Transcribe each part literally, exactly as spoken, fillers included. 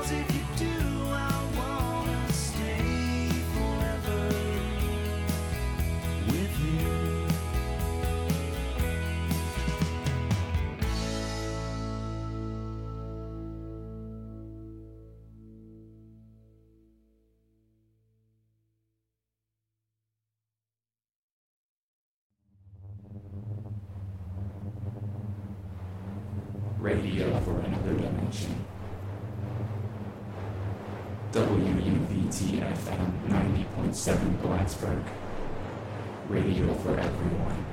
Radio for another dimension. W U V T F M ninety point seven Blacksburg. Radio for everyone.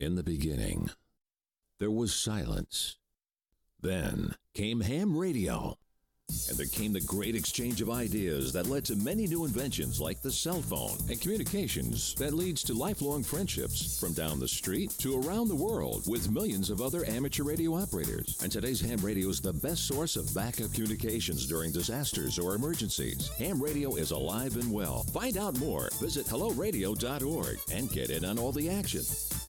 In the beginning, there was silence. Then came ham radio. And there came the great exchange of ideas that led to many new inventions like the cell phone and communications that leads to lifelong friendships from down the street to around the world with millions of other amateur radio operators. And today's ham radio is the best source of backup communications during disasters or emergencies. Ham radio is alive and well. Find out more. Visit hello radio dot org and get in on all the action.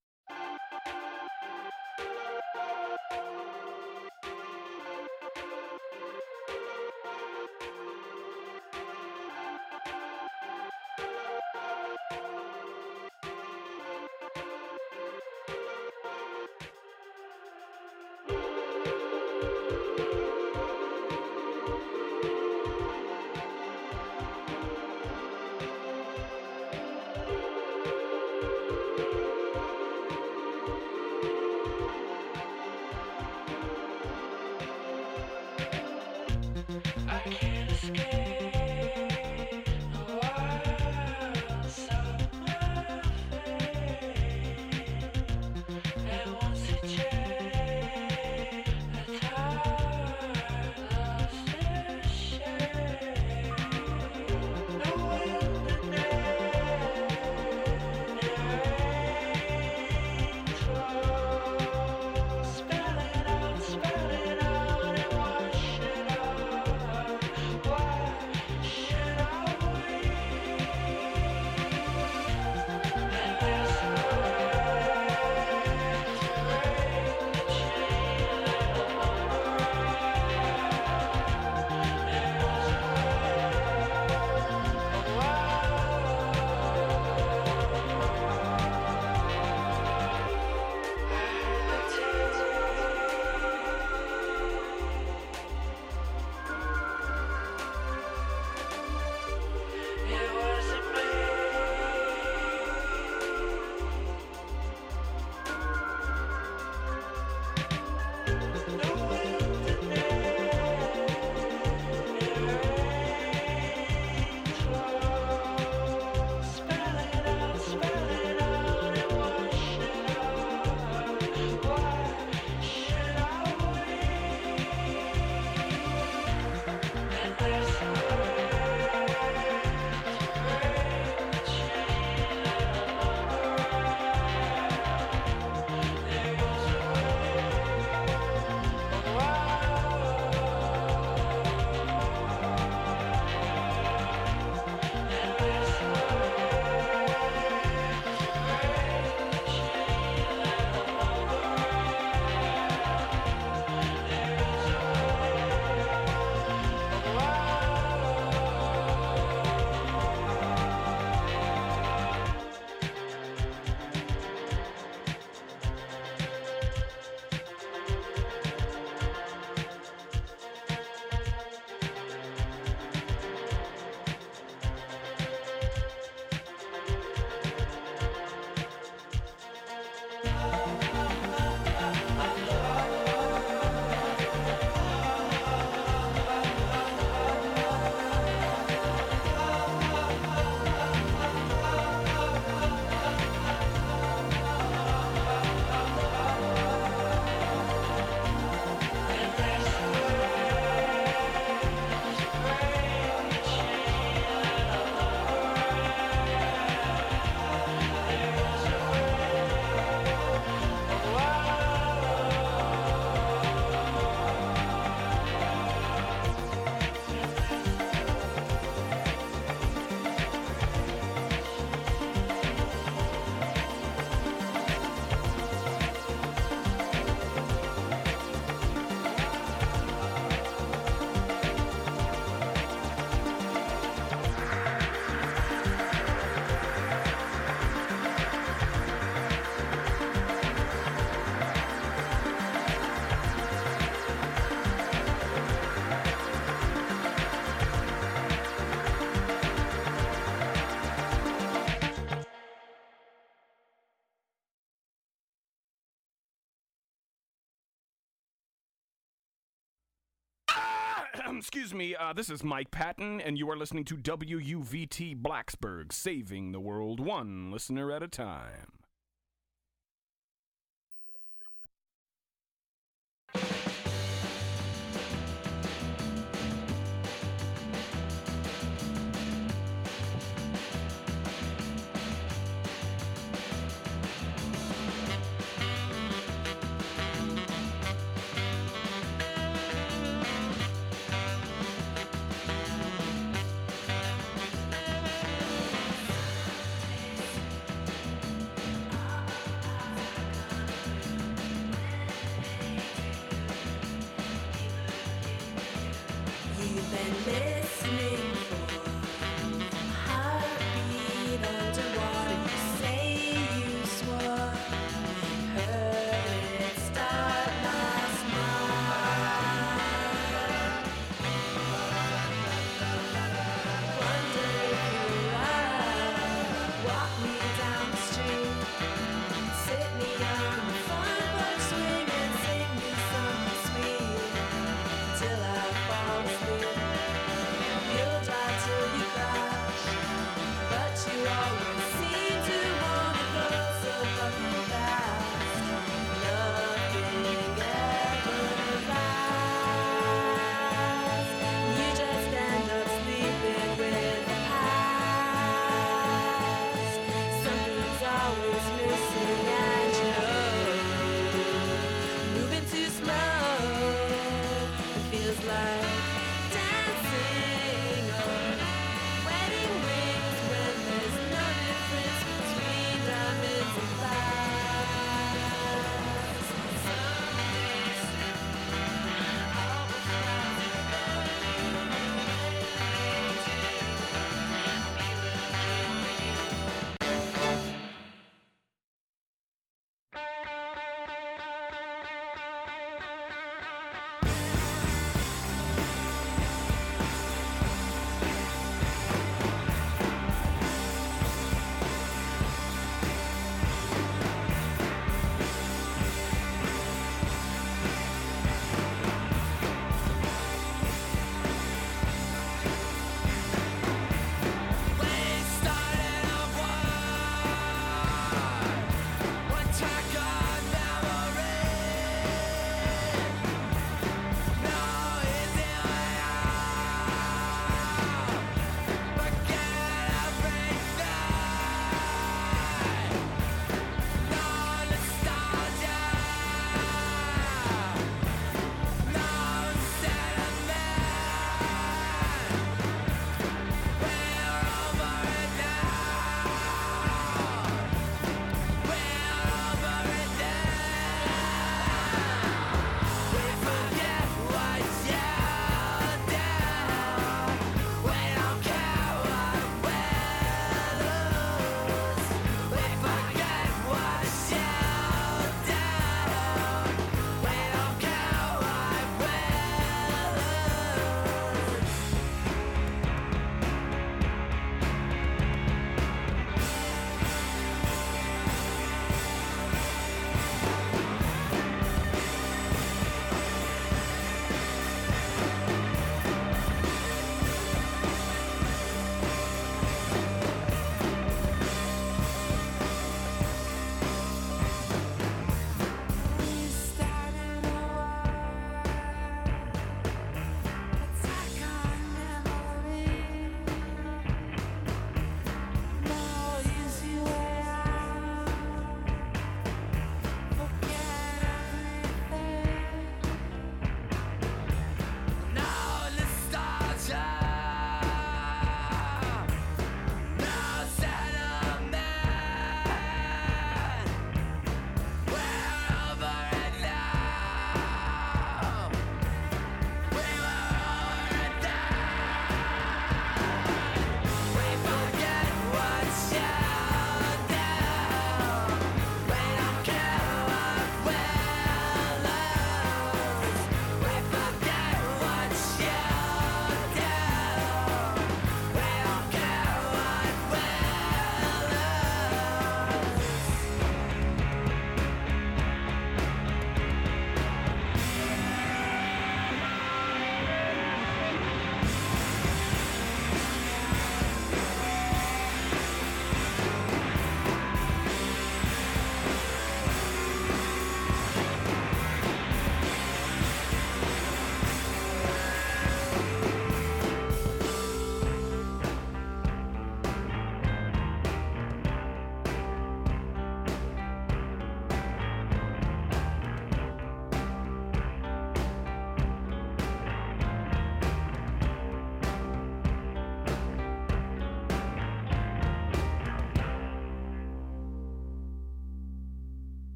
Excuse me, uh, this is Mike Patton, and you are listening to W U V T Blacksburg, saving the world one listener at a time.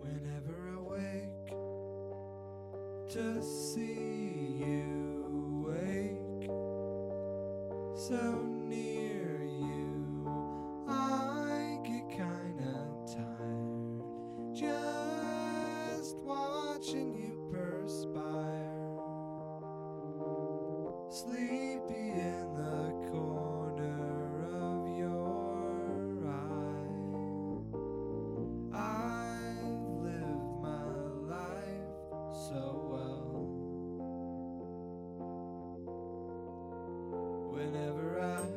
Whenever I wake to see you wake so near you, I get kinda tired just watching you perspire. Sleepy in the corner of your eye. I've lived my life so well. Whenever I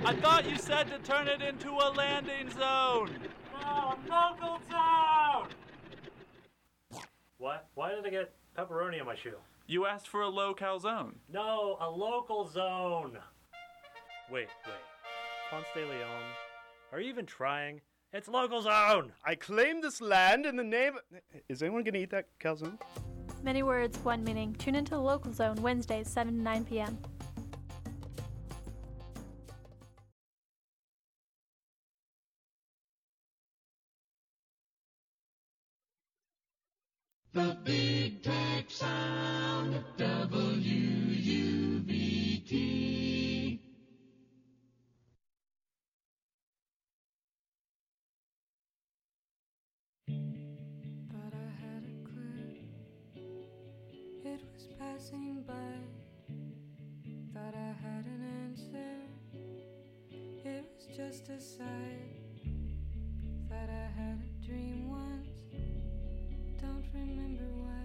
I thought you said to turn it into a landing zone. No, a local zone! What? Why did I get pepperoni on my shoe? You asked for a low calzone. No, a local zone. Wait, wait. Ponce de Leon, are you even trying? It's local zone! I claim this land in the name of... Is anyone going to eat that calzone? Many words, one meaning. Tune into the Local Zone Wednesdays, seven to nine p.m. The big tech sound of W U B T. But I had a clue. It was passing by. Thought I had an answer. It was just a sight. Thought I had a dream once. Don't remember why.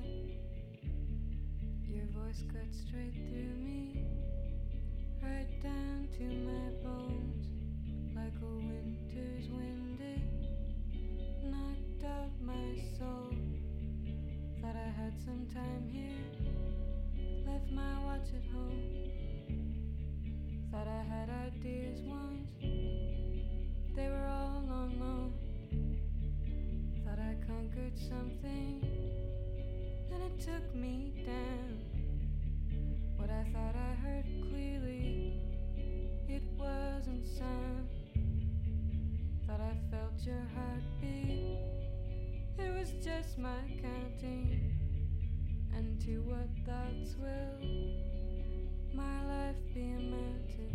Your voice cut straight through me, right down to my bones, like a winter's wind. It knocked out my soul. Thought I had some time here, left my watch at home. Thought I had ideas once, they were all on loan. Thought I conquered something, then it took me down. What I thought I heard clearly, it wasn't sound. Thought I felt your heartbeat, it was just my counting. And to what thoughts will my life be amounted?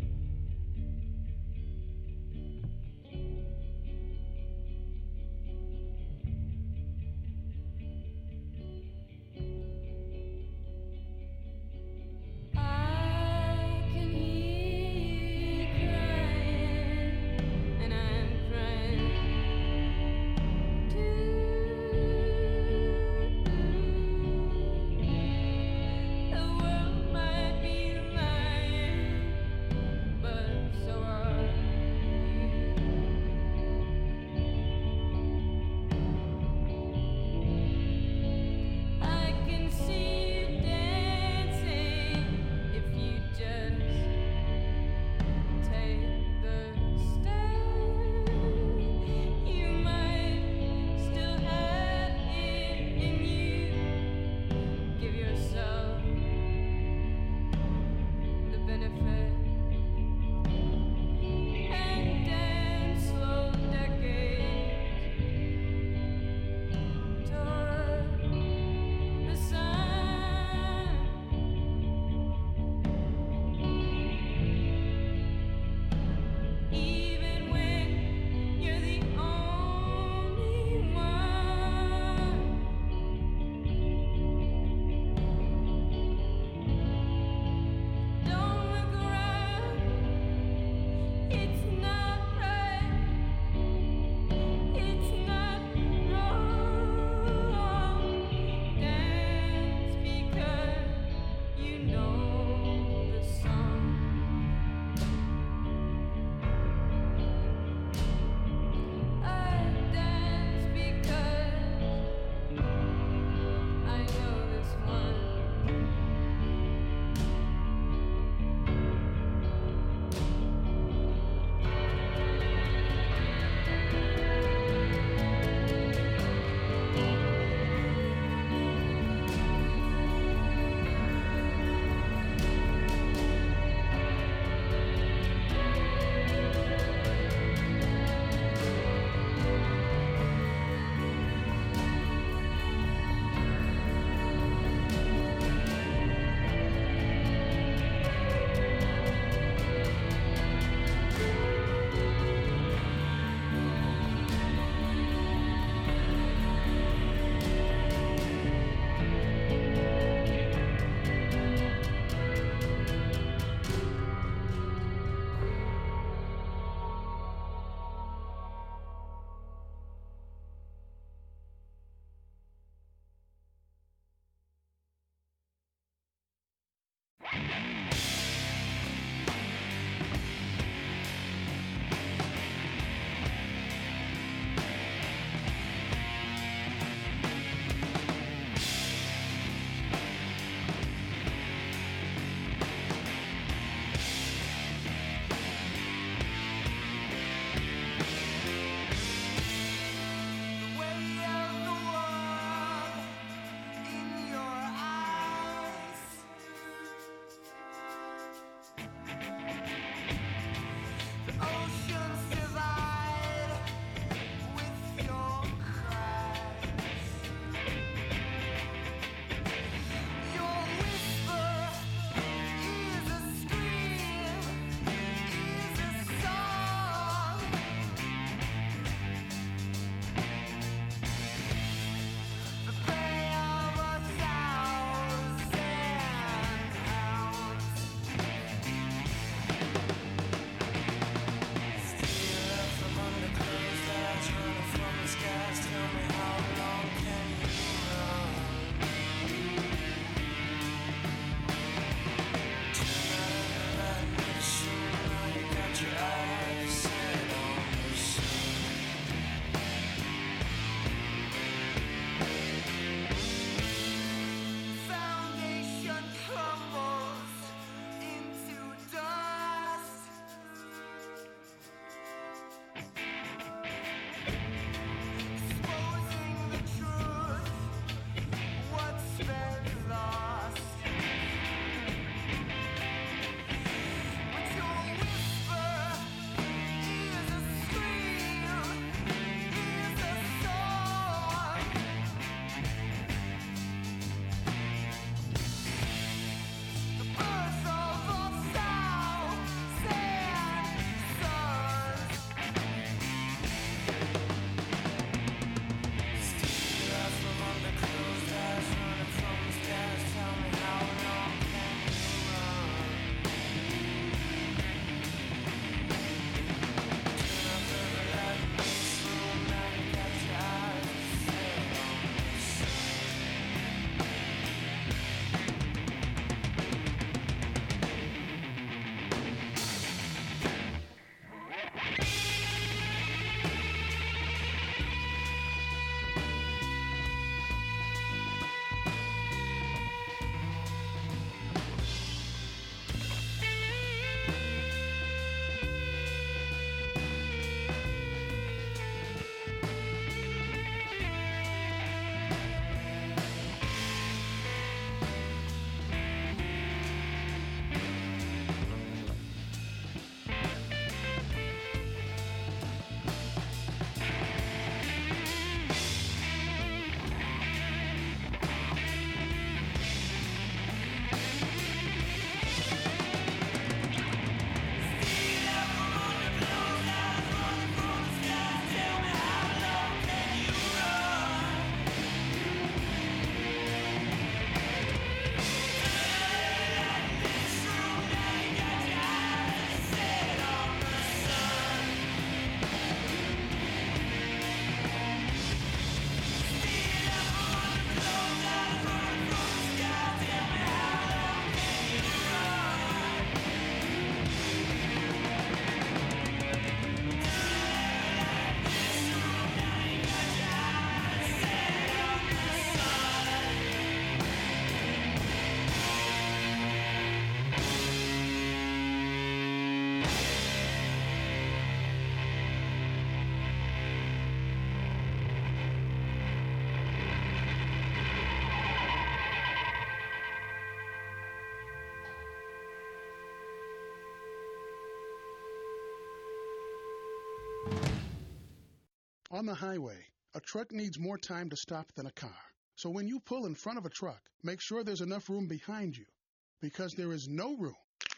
On the highway, a truck needs more time to stop than a car. So when you pull in front of a truck, make sure there's enough room behind you, because there is no room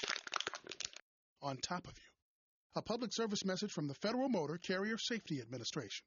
on top of you. A public service message from the Federal Motor Carrier Safety Administration.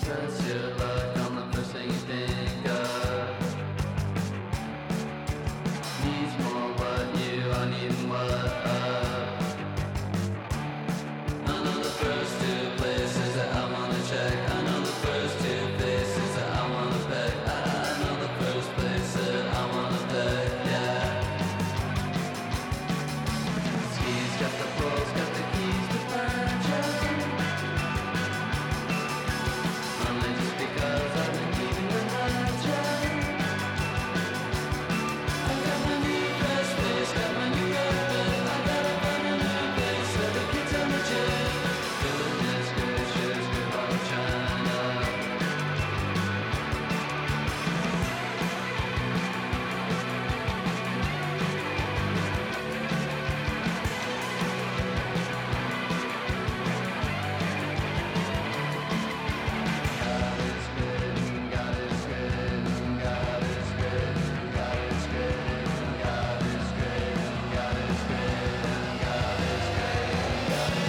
First you look on the first thing you think of. Needs more what you are needing what of. I know the first two places that I wanna check. I know the first two faces that I wanna peg. I, I know the first place that I wanna peg, yeah. Skis got the pros, got the keys to find you. Only just because I've been keeping the lights on. I got my new fresh face, got my new outfit. I gotta find a new place so they can tell me shit. Goodness gracious, goodbye China. God is good, God is good, God is good, God is good, God is good, God is good, God is good, God is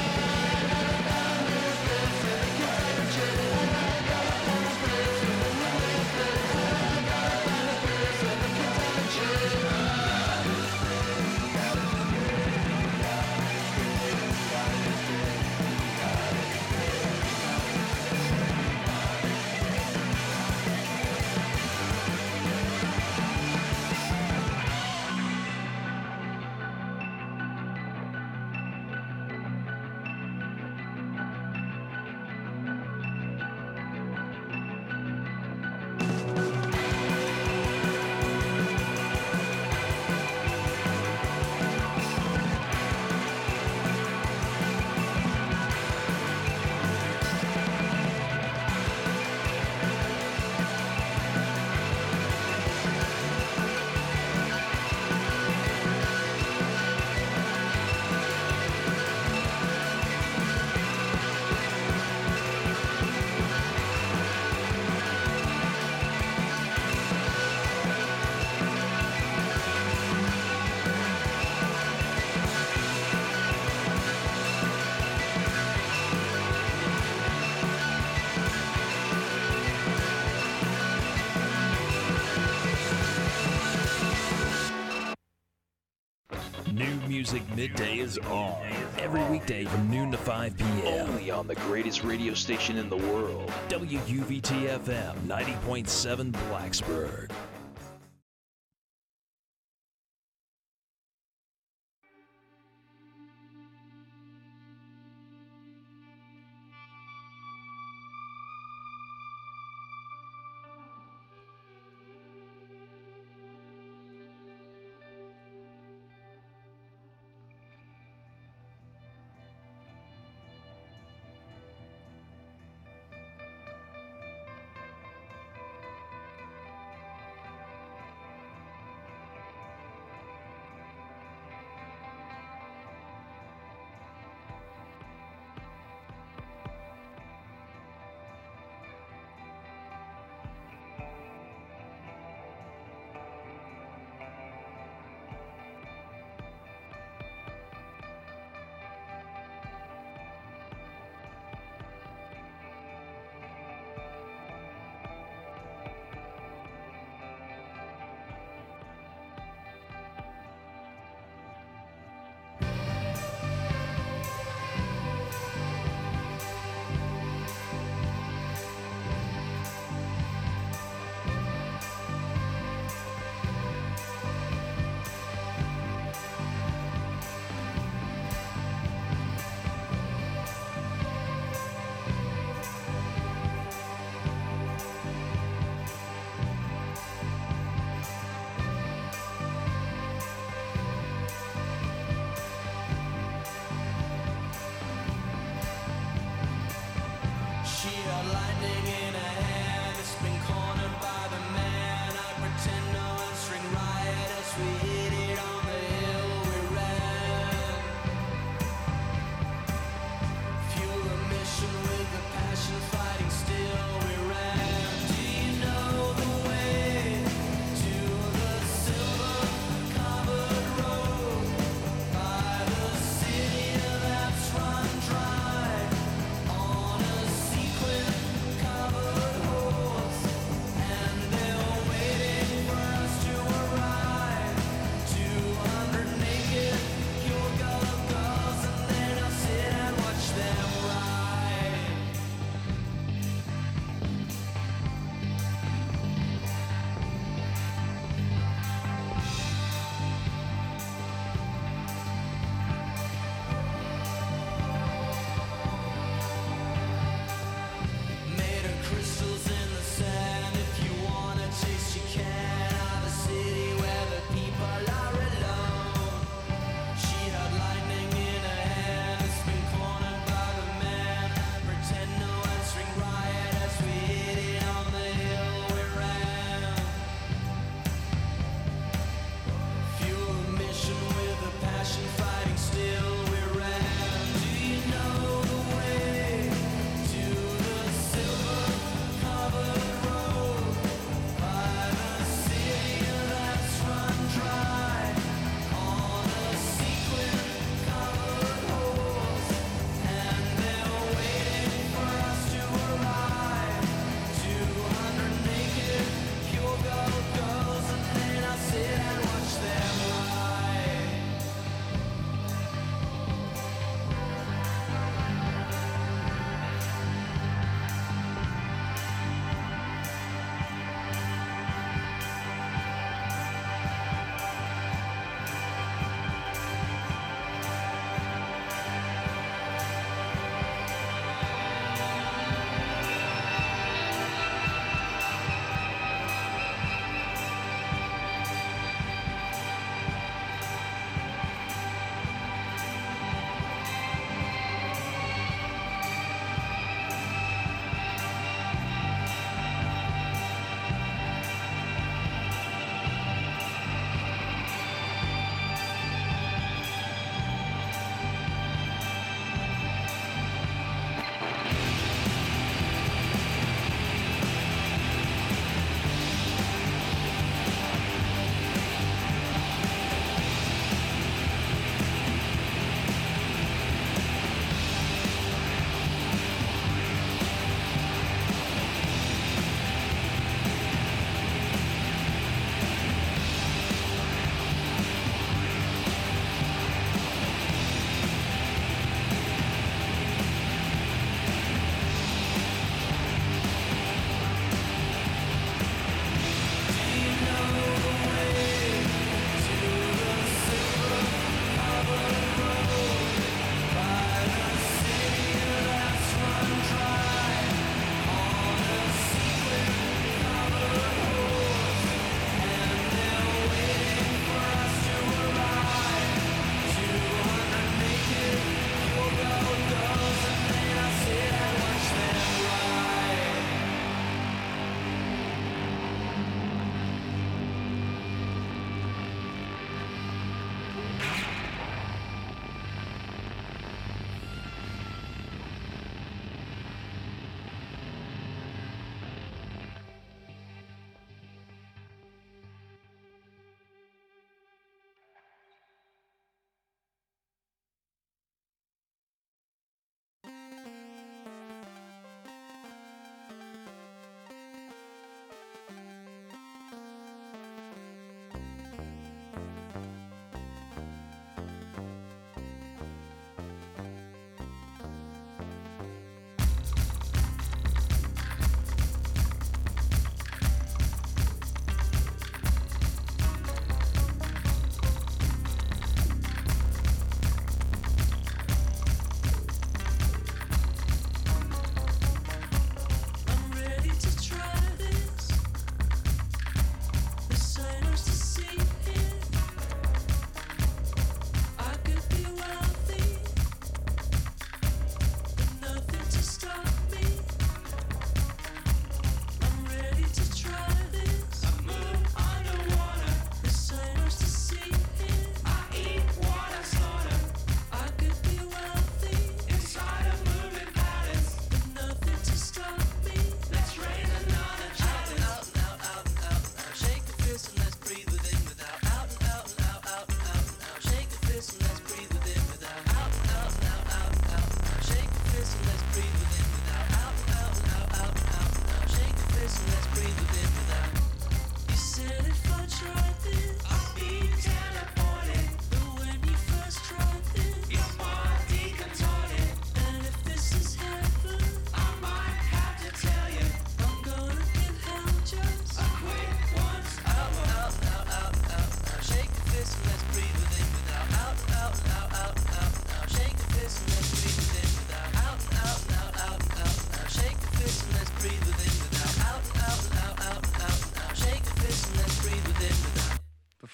New Music Midday is on. Every weekday from noon to five p.m. Only on the greatest radio station in the world. W U V T F M ninety point seven Blacksburg. cover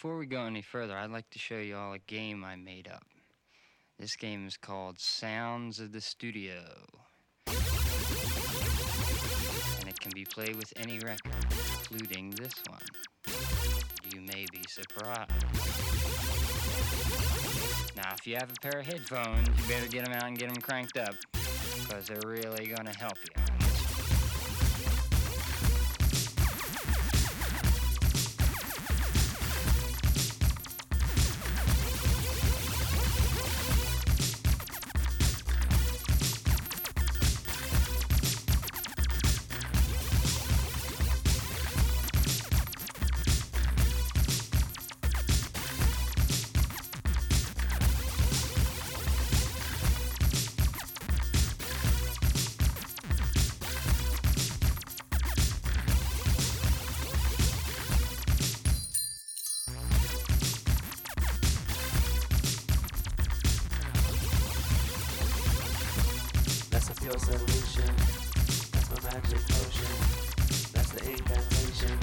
before we go any further, I'd like to show you all a game I made up. This game is called Sounds of the Studio. And it can be played with any record, including this one. You may be surprised. Now, if you have a pair of headphones, you better get them out and get them cranked up, because they're really going to help you. Your solution, that's my magic potion, that's the incantation.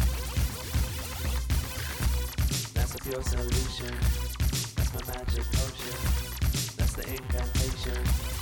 That's a pure solution, that's my magic potion, that's the incantation.